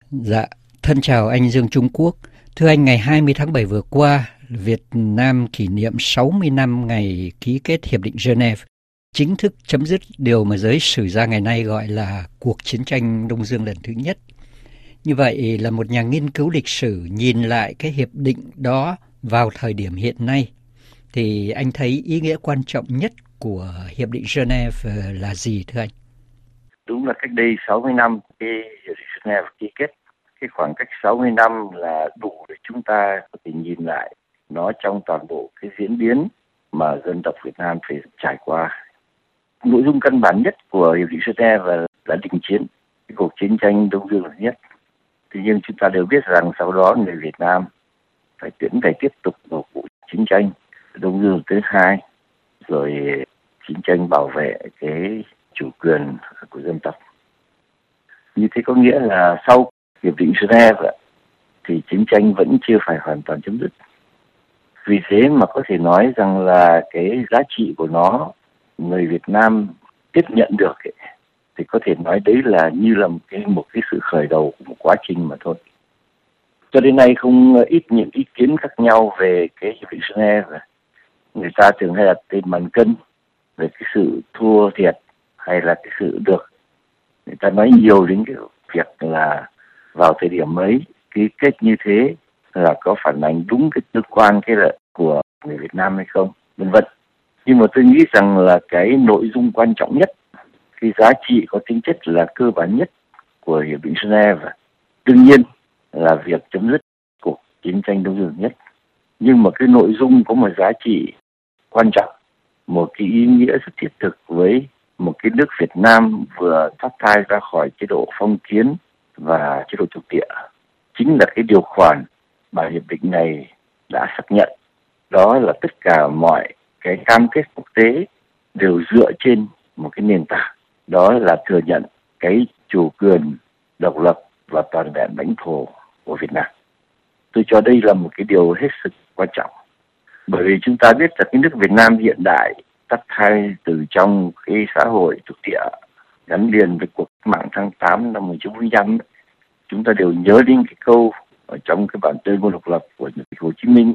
Dạ, thân chào anh Dương Trung Quốc. Thưa anh, ngày 20 tháng 7 vừa qua, Việt Nam kỷ niệm 60 năm ngày ký kết Hiệp định Geneva, chính thức chấm dứt điều mà giới sử gia ngày nay gọi là cuộc chiến tranh Đông Dương lần thứ nhất. Như vậy là một nhà nghiên cứu lịch sử nhìn lại cái hiệp định đó vào thời điểm hiện nay, thì anh thấy ý nghĩa quan trọng nhất của Hiệp định Geneva là gì thưa anh? Đúng là cách đây 60 năm cái Hiệp định Geneva ký kết. Cái khoảng cách 60 năm là đủ để chúng ta có thể nhìn lại nó trong toàn bộ cái diễn biến mà dân tộc Việt Nam phải trải qua. Nội dung căn bản nhất của Hiệp định Geneva là đình chiến cái cuộc chiến tranh Đông Dương lần thứ nhất. Tuy nhiên chúng ta đều biết rằng sau đó người Việt Nam phải tiếp tục một cuộc chiến tranh Đông Dương thứ hai, rồi chiến tranh bảo vệ cái chủ quyền của dân tộc. Như thế có nghĩa là sau Hiệp định Geneva thì chiến tranh vẫn chưa phải hoàn toàn chấm dứt. Vì thế mà có thể nói rằng là cái giá trị của nó người Việt Nam tiếp nhận được ấy, thì có thể nói đấy là như là một cái sự khởi đầu của một quá trình mà thôi. Cho đến nay không ít những ý kiến khác nhau về cái Hiệp định Geneva. Người ta thường hay đặt tên bàn cân về cái sự thua thiệt hay là cái sự được. Người ta nói nhiều đến cái việc là vào thời điểm ấy ký kết như thế là có phản ánh đúng cái tương quan cái lợi của người Việt Nam hay không, vân vân. Nhưng mà tôi nghĩ rằng là cái nội dung quan trọng nhất, cái giá trị có tính chất là cơ bản nhất của Hiệp định Geneva, đương nhiên là việc chấm dứt cuộc chiến tranh Đông Dương nhất. Nhưng mà cái nội dung có một giá trị quan trọng, một cái ý nghĩa rất thiết thực với một cái nước Việt Nam vừa thoát thai ra khỏi chế độ phong kiến và chế độ thuộc địa. Chính là cái điều khoản mà hiệp định này đã xác nhận. Đó là tất cả mọi cái cam kết quốc tế đều dựa trên một cái nền tảng. Đó là thừa nhận cái chủ quyền, độc lập và toàn vẹn lãnh thổ của Việt Nam. Tôi cho đây là một cái điều hết sức quan trọng. Bởi vì chúng ta biết là cái nước Việt Nam hiện đại tắt thai từ trong cái xã hội thuộc địa gắn liền với cuộc mạng tháng 8 năm 1945. Chúng ta đều nhớ đến cái câu ở trong cái bản tuyên ngôn độc lập của Chủ tịch Hồ Chí Minh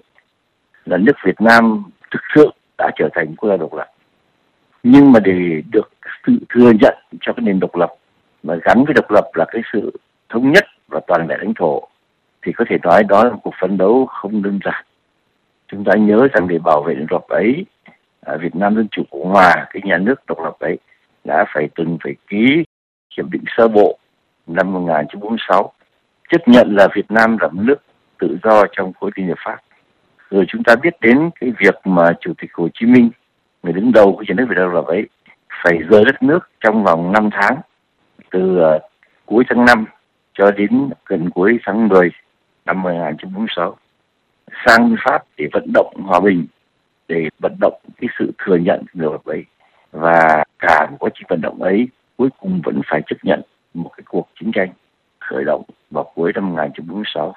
là nước Việt Nam thực sự đã trở thành quốc gia độc lập. Nhưng mà để được sự thừa nhận cho cái nền độc lập và gắn với độc lập là cái sự thống nhất và toàn vẹn lãnh thổ thì có thể nói đó là một cuộc phấn đấu không đơn giản. Chúng ta nhớ rằng để bảo vệ nền độc lập ấy, Việt Nam Dân Chủ Cộng Hòa, cái nhà nước độc lập ấy, đã phải ký hiệp định sơ bộ năm 1946, chấp nhận là Việt Nam là một nước tự do trong khối liên hiệp Pháp. Rồi chúng ta biết đến cái việc mà Chủ tịch Hồ Chí Minh, người đứng đầu của nhà nước Việt Nam độc lập ấy, phải rời đất nước trong vòng 5 tháng, từ cuối tháng 5 cho đến gần cuối tháng 10 năm 1946, sang Pháp để vận động hòa bình, để vận động cái sự thừa nhận độc lập ấy. Và cả một quá trình vận động ấy cuối cùng vẫn phải chấp nhận một cái cuộc chiến tranh khởi động vào cuối năm 1946.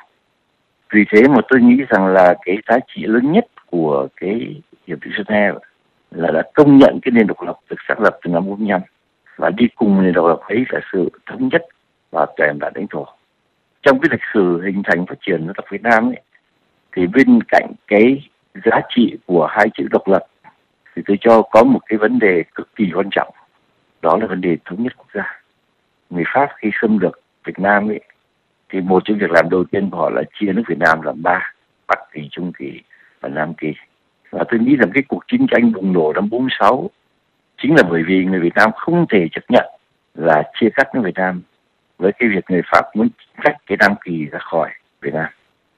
Vì thế mà tôi nghĩ rằng là cái giá trị lớn nhất của cái Hiệp định Geneva là đã công nhận cái nền độc lập được xác lập từ năm 1945, và đi cùng nền độc lập ấy là sự thống nhất và toàn vẹn lãnh thổ. Trong cái lịch sử hình thành phát triển dân tộc Việt Nam ấy, thì bên cạnh cái giá trị của hai chữ độc lập thì tôi cho có một cái vấn đề cực kỳ quan trọng, đó là vấn đề thống nhất quốc gia. Người Pháp khi xâm lược Việt Nam ấy, thì một trong việc làm đầu tiên của họ là chia nước Việt Nam làm 3, Bắc Kỳ, Trung Kỳ và Nam Kỳ. Và tôi nghĩ rằng cái cuộc chiến tranh bùng nổ năm 46 chính là bởi vì người Việt Nam không thể chấp nhận là chia cắt nước Việt Nam với cái việc người Pháp muốn cắt cái Nam Kỳ ra khỏi Việt Nam.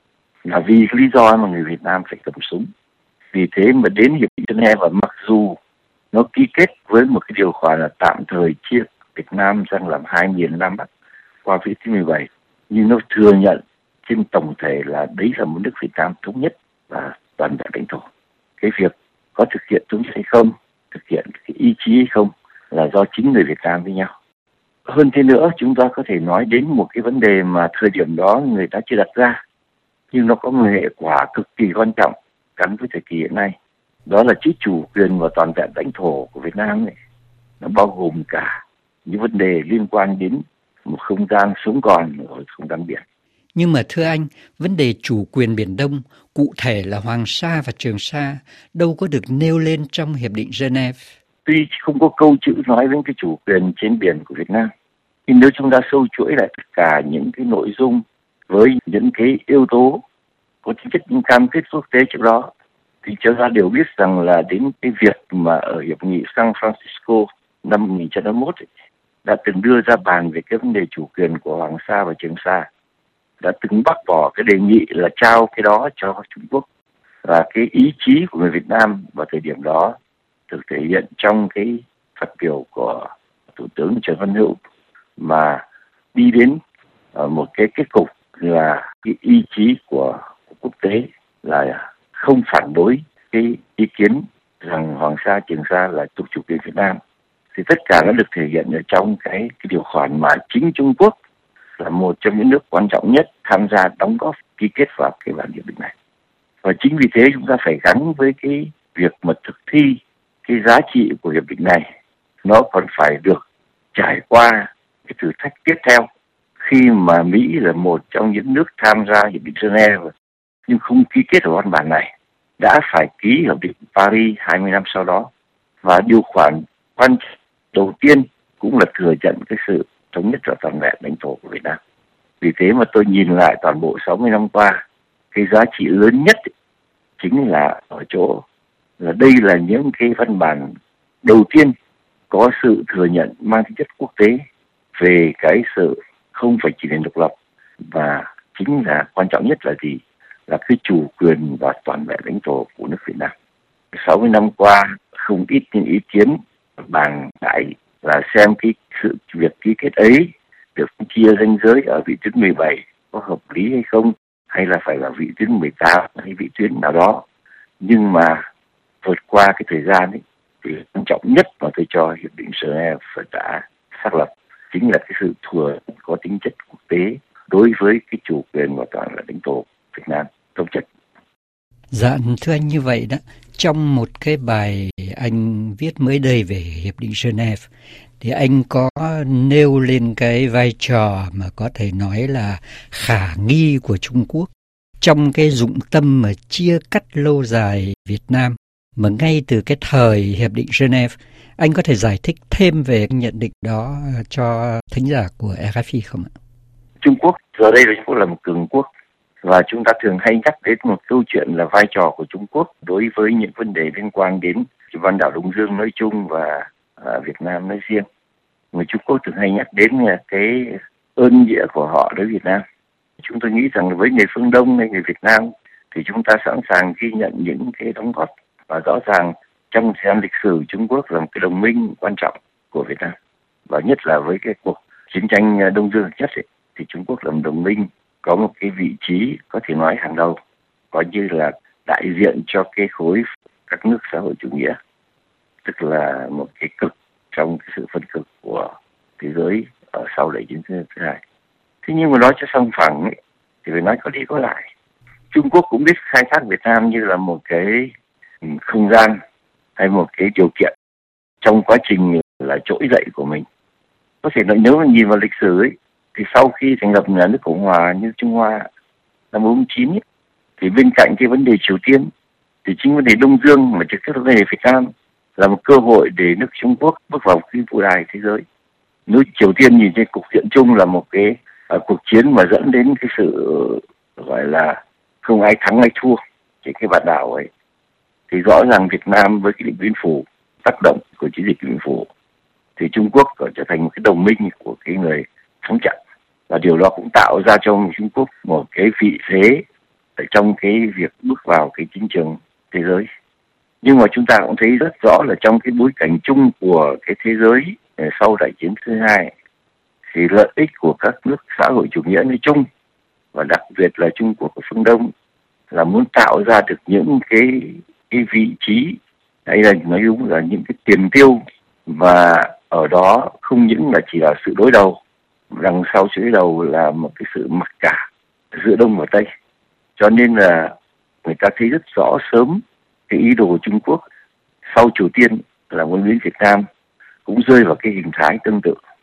Là vì cái lý do mà người Việt Nam phải cầm súng. Vì thế mà đến Hiệp định Geneva, mặc dù nó ký kết với một cái điều khoản là tạm thời chia Việt Nam sang làm 2 miền Nam Bắc qua vĩ thứ 17, nhưng nó thừa nhận trên tổng thể là đấy là một nước Việt Nam thống nhất và toàn vẹn lãnh thổ. Cái việc có thực hiện thống nhất hay không, thực hiện cái ý chí hay không là do chính người Việt Nam với nhau. Hơn thế nữa, chúng ta có thể nói đến một cái vấn đề mà thời điểm đó người ta chưa đặt ra, nhưng nó có một hệ quả cực kỳ quan trọng gắn với thời kỳ hiện nay. Đó là chữ chủ quyền và toàn vẹn lãnh thổ của Việt Nam này. Nó bao gồm cả những vấn đề liên quan đến một không gian sống còn ở không gian biển. Nhưng mà thưa anh, vấn đề chủ quyền Biển Đông, cụ thể là Hoàng Sa và Trường Sa, đâu có được nêu lên trong Hiệp định Geneva. Tuy không có câu chữ nói đến cái chủ quyền trên biển của Việt Nam, nhưng nếu chúng ta sâu chuỗi lại tất cả những cái nội dung với những cái yếu tố có tính chất những cam kết quốc tế trước đó, thì chúng ta đều biết rằng là đến cái việc mà ở Hiệp nghị San Francisco năm 1951 đã từng đưa ra bàn về cái vấn đề chủ quyền của Hoàng Sa và Trường Sa, đã từng bác bỏ cái đề nghị là trao cái đó cho Trung Quốc. Và cái ý chí của người Việt Nam vào thời điểm đó được thể hiện trong cái phát biểu của Thủ tướng Trần Văn Hữu, mà đi đến một cái kết cục là cái ý chí của quốc tế là không phản đối cái ý kiến rằng Hoàng Sa, Trường Sa là thuộc chủ quyền Việt Nam. Thì tất cả nó được thể hiện ở trong cái điều khoản mà chính Trung Quốc là một trong những nước quan trọng nhất tham gia đóng góp ký kết vào cái bản hiệp định này. Và chính vì thế chúng ta phải gắn với cái việc mà thực thi cái giá trị của hiệp định này, nó còn phải được trải qua cái thử thách tiếp theo khi mà Mỹ là một trong những nước tham gia hiệp định Geneva nhưng không ký kết ở văn bản này, đã phải ký hiệp định Paris 20 năm sau đó. Và điều khoản quan trọng đầu tiên cũng là thừa nhận cái sự thống nhất và toàn vẹn lãnh thổ của Việt Nam. Vì thế mà tôi nhìn lại toàn bộ 60 năm qua, cái giá trị lớn nhất chính là ở chỗ là đây là những cái văn bản đầu tiên có sự thừa nhận mang tính chất quốc tế về cái sự không phải chỉ nền độc lập, và chính là quan trọng nhất là gì? Là cái chủ quyền và toàn vẹn lãnh thổ của nước Việt Nam. 60 năm qua không ít những ý kiến bàn cãi là xem cái sự việc ký kết ấy được chia ranh giới ở vị tuyến 17 có hợp lý hay không, hay là phải là vị tuyến 18 hay vị tuyến nào đó. Nhưng mà vượt qua cái thời gian ấy, thì quan trọng nhất mà tôi cho hiệp định Geneva đã xác lập chính là cái sự thừa có tính chất quốc tế đối với cái chủ quyền và toàn vẹn lãnh thổ Việt Nam thống nhất. Dạ, thưa anh, như vậy đó, trong một cái bài anh viết mới đây về Hiệp định Geneva, thì anh có nêu lên cái vai trò mà có thể nói là khả nghi của Trung Quốc trong cái dụng tâm mà chia cắt lâu dài Việt Nam, mà ngay từ cái thời Hiệp định Geneva. Anh có thể giải thích thêm về nhận định đó cho thính giả của RFI không ạ? Trung Quốc giờ đây là Trung Quốc là một cường quốc, và chúng ta thường hay nhắc đến một câu chuyện là vai trò của Trung Quốc đối với những vấn đề liên quan đến bán đảo Đông Dương nói chung và Việt Nam nói riêng. Người Trung Quốc thường hay nhắc đến cái ơn nghĩa của họ đối với Việt Nam. Chúng tôi nghĩ rằng với người phương Đông hay người Việt Nam thì chúng ta sẵn sàng ghi nhận những cái đóng góp, và rõ ràng trong thời gian lịch sử Trung Quốc là một cái đồng minh quan trọng của Việt Nam, và nhất là với cái cuộc chiến tranh Đông Dương nhất ấy, thì Trung Quốc là một đồng minh có một cái vị trí có thể nói hàng đầu, coi như là đại diện cho cái khối các nước xã hội chủ nghĩa, tức là một cái cực trong cái sự phân cực của thế giới ở sau đại chiến thứ hai. Thế nhưng mà nói cho song phẳng ấy, thì phải nói có đi có lại. Trung Quốc cũng biết khai thác Việt Nam như là một cái không gian hay một cái điều kiện trong quá trình là trỗi dậy của mình. Có thể nói nếu mà nhìn vào lịch sử ấy, thì sau khi thành lập nhà nước Cộng hòa như Trung Hoa năm 49 ấy, thì bên cạnh cái vấn đề Triều Tiên thì chính vấn đề Đông Dương mà trực tiếp vấn đề Việt Nam là một cơ hội để nước Trung Quốc bước vào cái vũ đài thế giới. Nước Triều Tiên nhìn trên cục diện chung là một cái cuộc chiến mà dẫn đến cái sự gọi là không ai thắng ai thua trên cái bán đảo ấy, thì rõ ràng Việt Nam với cái Điện Biên Phủ, tác động của chiến dịch Điện Biên Phủ, thì Trung Quốc có trở thành một cái đồng minh của cái người thắng trận, và điều đó cũng tạo ra cho Trung Quốc một cái vị thế ở trong cái việc bước vào cái chính trường thế giới. Nhưng mà chúng ta cũng thấy rất rõ là trong cái bối cảnh chung của cái thế giới sau đại chiến thứ hai, thì lợi ích của các nước xã hội chủ nghĩa nói chung và đặc biệt là Trung Quốc của phương Đông là muốn tạo ra được những cái vị trí hay là nói đúng là những cái tiền tiêu, và ở đó không những là chỉ là sự đối đầu, đằng sau sự đối đầu là một cái sự mặc cả giữa Đông và Tây. Cho nên là người ta thấy rất rõ sớm cái ý đồ của Trung Quốc sau Triều Tiên là muốn biến Việt Nam cũng rơi vào cái hình thái tương tự.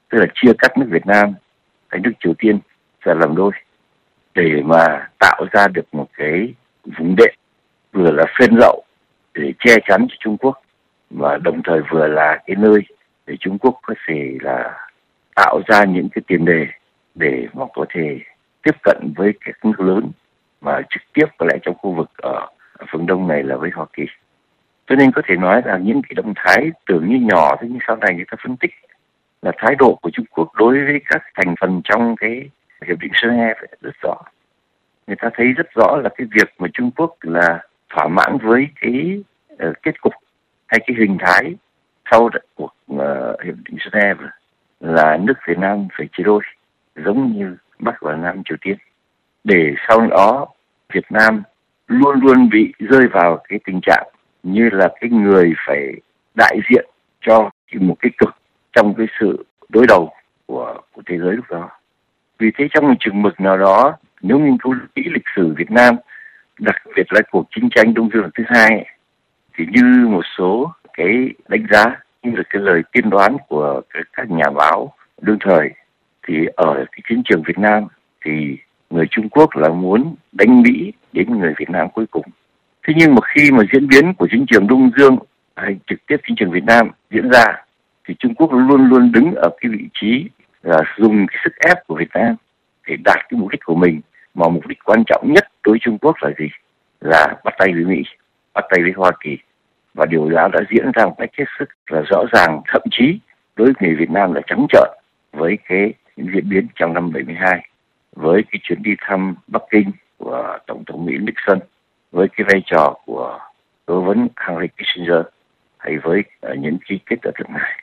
tức là chia cắt nước Việt Nam hay nước Triều Tiên ra làm đôi, để mà tạo ra được một cái vùng đệm vừa là phên rậu để che chắn cho Trung Quốc, và đồng thời vừa là cái nơi để Trung Quốc có thể là tạo ra những cái tiền đề để mà có thể tiếp cận với các nước lớn mà trực tiếp có lẽ trong khu vực ở phương Đông này là với Hoa Kỳ. Cho nên có thể nói là những cái động thái tưởng như nhỏ, thế nhưng sau này người ta phân tích là thái độ của Trung Quốc đối với các thành phần trong cái hiệp định Geneva rất rõ. Người ta thấy rất rõ là cái việc mà Trung Quốc là thỏa mãn với cái kết cục hay cái hình thái sau cuộc hiệp định Geneva là nước Việt Nam phải chia đôi giống như Bắc và Nam Triều Tiên, để sau đó Việt Nam luôn luôn bị rơi vào cái tình trạng như là cái người phải đại diện cho một cái cực trong cái sự đối đầu của thế giới lúc đó. Vì thế trong một chừng mực nào đó, nếu nghiên cứu kỹ lịch sử Việt Nam, đặc biệt là cuộc chiến tranh Đông Dương lần thứ hai, thì như một số cái đánh giá, như là cái lời tiên đoán của các nhà báo đương thời, thì ở cái chiến trường Việt Nam thì người Trung Quốc là muốn đánh Mỹ đến người Việt Nam cuối cùng. Thế nhưng mà khi mà diễn biến của chiến trường Đông Dương hay trực tiếp chiến trường Việt Nam diễn ra, thì Trung Quốc luôn luôn đứng ở cái vị trí là dùng cái sức ép của Việt Nam để đạt cái mục đích của mình, mà mục đích quan trọng nhất đối với Trung Quốc là gì? Là bắt tay với Mỹ, bắt tay với Hoa Kỳ. Và điều đó đã diễn ra một cách hết sức là rõ ràng, thậm chí đối với người Việt Nam là trắng trợn với cái diễn biến trong năm 72, với cái chuyến đi thăm Bắc Kinh của Tổng thống Mỹ Nixon, với cái vai trò của cố vấn Henry Kissinger, hay với những ký kết ở nước này.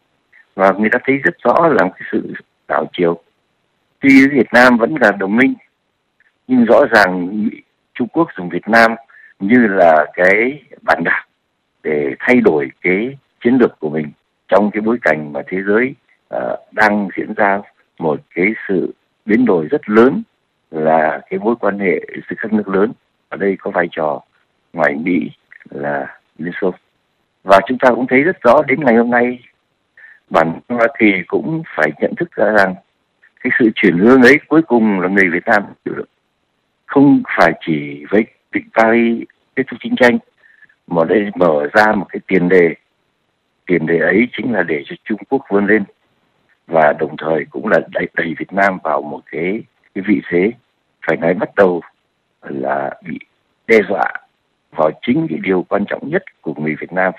Và người ta thấy rất rõ là cái sự đảo chiều. Tuy Việt Nam vẫn là đồng minh, nhưng rõ ràng Trung Quốc dùng Việt Nam như là cái bàn đạp để thay đổi cái chiến lược của mình trong cái bối cảnh mà thế giới đang diễn ra một cái sự biến đổi rất lớn, là cái mối quan hệ giữa các nước lớn. Ở đây có vai trò ngoài Mỹ là Liên Xô. Và chúng ta cũng thấy rất rõ đến ngày hôm nay, bản Hoa Kỳ cũng phải nhận thức ra rằng cái sự chuyển hướng ấy cuối cùng là người Việt Nam chịu đựng. Không phải chỉ với định Paris kết thúc chiến tranh, mà đây mở ra một cái tiền đề. Tiền đề ấy chính là để cho Trung Quốc vươn lên, và đồng thời cũng là đẩy Việt Nam vào một cái vị thế phải nói bắt đầu là bị đe dọa vào chính cái điều quan trọng nhất của người Việt Nam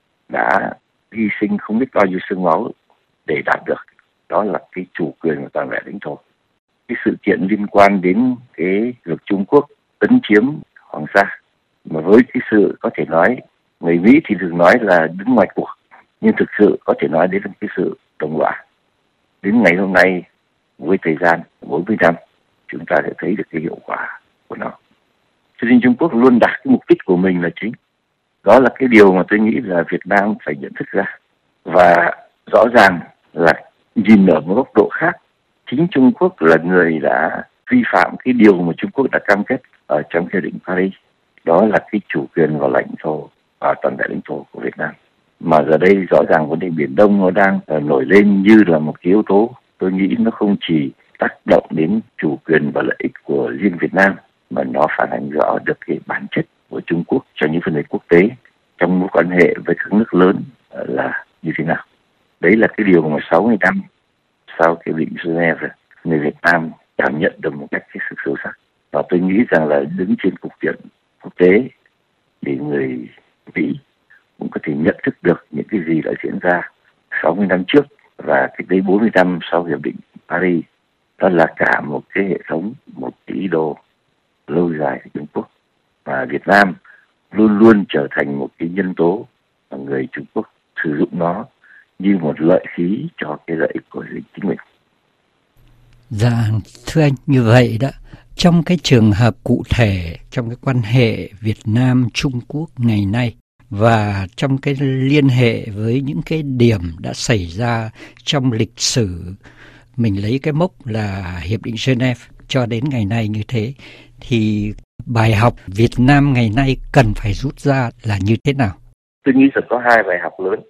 đã hy sinh không biết bao nhiêu xương máu để đạt được, đó là cái chủ quyền và toàn vẹn lãnh thổ. Cái sự kiện liên quan đến cái việc Trung Quốc tấn chiếm Hoàng Sa, mà với cái sự có thể nói người Mỹ thì thường nói là đứng ngoài cuộc, nhưng thực sự có thể nói đến cái sự đồng lõa. Đến ngày hôm nay, với thời gian 40 năm, chúng ta sẽ thấy được cái hiệu quả của nó. Cho nên Trung Quốc luôn đặt cái mục đích của mình là chính. Đó là cái điều mà tôi nghĩ là Việt Nam phải nhận thức ra. Và rõ ràng là nhìn ở một góc độ khác, chính Trung Quốc là người đã vi phạm cái điều mà Trung Quốc đã cam kết ở trong hiệp định Paris. Đó là cái chủ quyền và lãnh thổ và toàn vẹn lãnh thổ của Việt Nam. Mà giờ đây rõ ràng vấn đề Biển Đông nó đang nổi lên như là một cái yếu tố. Tôi nghĩ nó không chỉ tác động đến chủ quyền và lợi ích của riêng Việt Nam, mà nó phản ánh rõ được cái bản chất của Trung Quốc trong những vấn đề quốc tế, trong mối quan hệ với các nước lớn là như thế nào. Đấy là cái điều mà 60 năm sau cái hiệp định Geneva, người Việt Nam cảm nhận được một cách hết sức sâu sắc. Và tôi nghĩ rằng là đứng trên cục diện quốc tế thì người Mỹ cũng có thể nhận thức được những cái gì đã diễn ra 60 năm trước và cái đấy 40 năm sau hiệp định Paris. Đó là cả một cái hệ thống, một cái ý đồ lâu dài của Trung Quốc. Và Việt Nam luôn luôn trở thành một cái nhân tố mà người Trung Quốc sử dụng nó như một lợi khí cho cái lợi ích của chính mình. Dạ, thưa anh, như vậy đó, trong cái trường hợp cụ thể, trong cái quan hệ Việt Nam-Trung Quốc ngày nay, và trong cái liên hệ với những cái điểm đã xảy ra trong lịch sử, mình lấy cái mốc là Hiệp định Geneva cho đến ngày nay như thế, thì bài học Việt Nam ngày nay cần phải rút ra là như thế nào? Tôi nghĩ rằng có hai bài học lớn.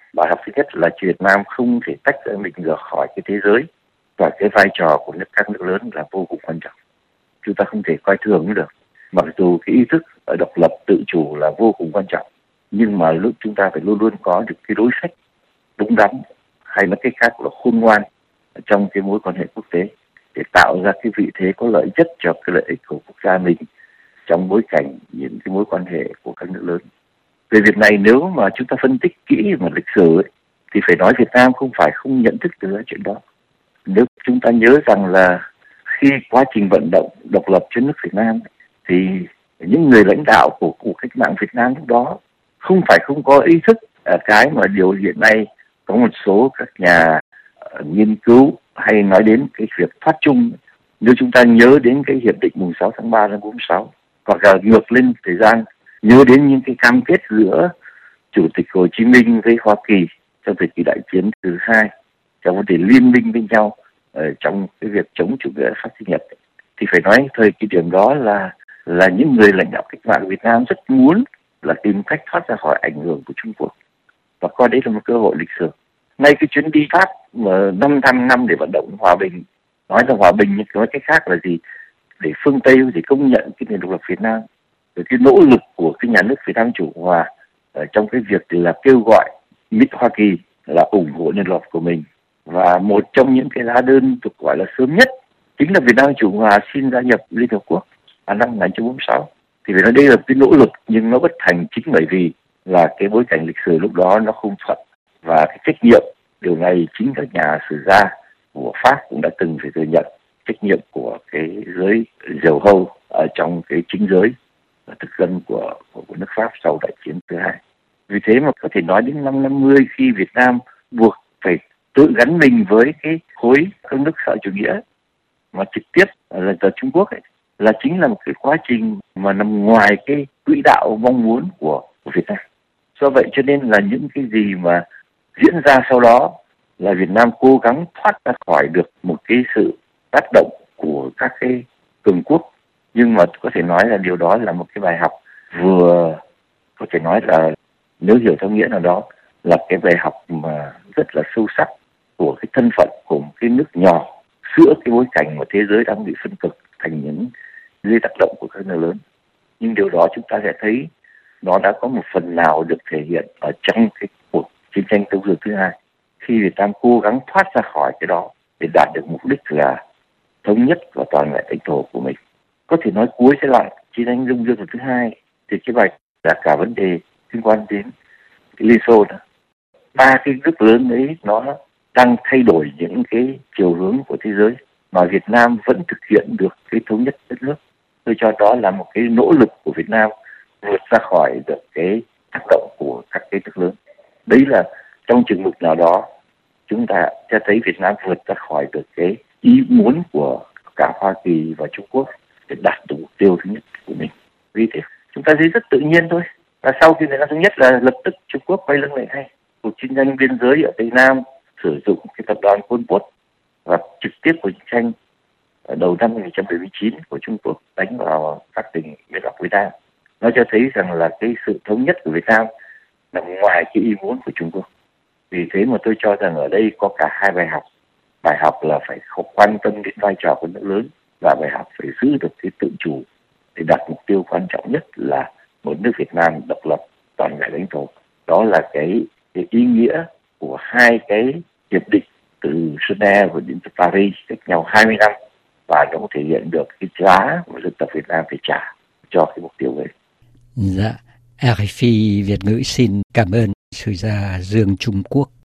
Bài học thứ nhất là Việt Nam không thể tách ra mình ra khỏi cái thế giới, và cái vai trò của các nước lớn là vô cùng quan trọng. Chúng ta không thể coi thường được. Mặc dù cái ý thức ở độc lập tự chủ là vô cùng quan trọng, nhưng mà lúc chúng ta phải luôn luôn có được cái đối sách đúng đắn, hay nói cách khác là khôn ngoan trong cái mối quan hệ quốc tế, để tạo ra cái vị thế có lợi nhất cho cái lợi ích của quốc gia mình trong bối cảnh những cái mối quan hệ của các nước lớn. Về việc này, nếu mà chúng ta phân tích kỹ về lịch sử ấy, thì phải nói Việt Nam không phải không nhận thức được chuyện đó. Nếu chúng ta nhớ rằng là khi quá trình vận động độc lập cho nước Việt Nam thì những người lãnh đạo của cuộc cách mạng Việt Nam lúc đó không phải không có ý thức cái mà điều hiện nay có một số các nhà nghiên cứu hay nói đến cái việc thoát chung. Nếu chúng ta nhớ đến cái hiệp định mùng 6 tháng 3 năm 46, hoặc là ngược lên thời gian nhớ đến những cái cam kết giữa Chủ tịch Hồ Chí Minh với Hoa Kỳ trong thời kỳ đại chiến thứ hai, trong vấn đề liên minh với nhau trong cái việc chống chủ nghĩa phát xít Nhật, thì phải nói thời kỳ điểm đó là những người lãnh đạo cách mạng Việt Nam rất muốn là tìm cách thoát ra khỏi ảnh hưởng của Trung Quốc, và coi đấy là một cơ hội lịch sử. Ngay cái chuyến đi Pháp mà 500 năm để vận động hòa bình, nói là hòa bình nhưng nói cách khác là gì, để phương Tây để công nhận cái nền độc lập Việt Nam, rồi cái nỗ lực của cái nhà nước Việt Nam Chủ Hòa trong cái việc là kêu gọi Hoa Kỳ là ủng hộ nền độc lập của mình. Và một trong những cái lá đơn được gọi là sớm nhất chính là Việt Nam Chủ Hòa xin gia nhập Liên Hợp Quốc vào năm 1946. Thì phải nói đây là cái nỗ lực, nhưng nó bất thành chính bởi vì là cái bối cảnh lịch sử lúc đó nó không thuận, và cái trách nhiệm điều này chính các nhà sử gia của Pháp cũng đã từng phải thừa nhận trách nhiệm của cái giới diều hâu ở trong cái chính giới thực dân của nước Pháp sau đại chiến thứ hai. Vì thế mà có thể nói đến năm 50, khi Việt Nam buộc phải tự gắn mình với cái khối các nước xã hội chủ nghĩa mà trực tiếp là Trung Quốc ấy, là chính là một cái quá trình mà nằm ngoài cái quỹ đạo mong muốn của Việt Nam. Do vậy cho nên là những cái gì mà diễn ra sau đó là Việt Nam cố gắng thoát ra khỏi được một cái sự tác động của các cái cường quốc, nhưng mà có thể nói là điều đó là một cái bài học vừa có thể nói là, nếu hiểu theo nghĩa nào đó, là cái bài học mà rất là sâu sắc của cái thân phận của một cái nước nhỏ giữa cái bối cảnh mà thế giới đang bị phân cực thành những dưới tác động của các nước lớn. Nhưng điều đó chúng ta sẽ thấy nó đã có một phần nào được thể hiện ở trong cái cuộc chiến tranh Đông Dương thứ hai, khi Việt Nam cố gắng thoát ra khỏi cái đó để đạt được mục đích là thống nhất và toàn vẹn lãnh thổ của mình. Có thể nói cuối sẽ lại chiến tranh Đông Dương thứ hai thì cái bài là cả vấn đề liên quan đến cái Liên Xô đó. Ba cái nước lớn ấy nó đang thay đổi những cái chiều hướng của thế giới, mà Việt Nam vẫn thực hiện được cái thống nhất đất nước. Tôi cho đó là một cái nỗ lực của Việt Nam vượt ra khỏi được cái tác động của các cái nước lớn. Đấy là trong chừng mực nào đó chúng ta sẽ thấy Việt Nam vượt ra khỏi được cái ý muốn của cả Hoa Kỳ và Trung Quốc để đạt được mục tiêu thứ nhất của mình. Vì thế chúng ta thấy rất tự nhiên thôi, và sau khi Việt Nam thống nhất là lập tức Trung Quốc quay lưng lại ngay. Cuộc chiến tranh biên giới ở Tây Nam sử dụng cái tập đoàn Pol Pot, và trực tiếp cuộc chiến tranh ở đầu năm 1979 của Trung Quốc đánh vào các tỉnh miền Bắc Việt Nam. Nó cho thấy rằng là cái sự thống nhất của Việt Nam nằm ngoài cái ý muốn của Trung Quốc. Vì thế mà tôi cho rằng ở đây có cả hai bài học. Bài học là phải quan tâm đến vai trò của nước lớn, và bài học phải giữ được cái tự chủ để đạt mục tiêu quan trọng nhất là một nước Việt Nam độc lập toàn vẹn lãnh thổ. Đó là cái ý nghĩa của hai cái hiệp định từ Geneva và đến Paris cách nhau 20 năm, và nó cũng thể hiện được cái giá mà dân tộc Việt Nam phải trả cho cái mục tiêu ấy. Dạ, RFI Việt ngữ xin cảm ơn sử gia Dương Trung Quốc.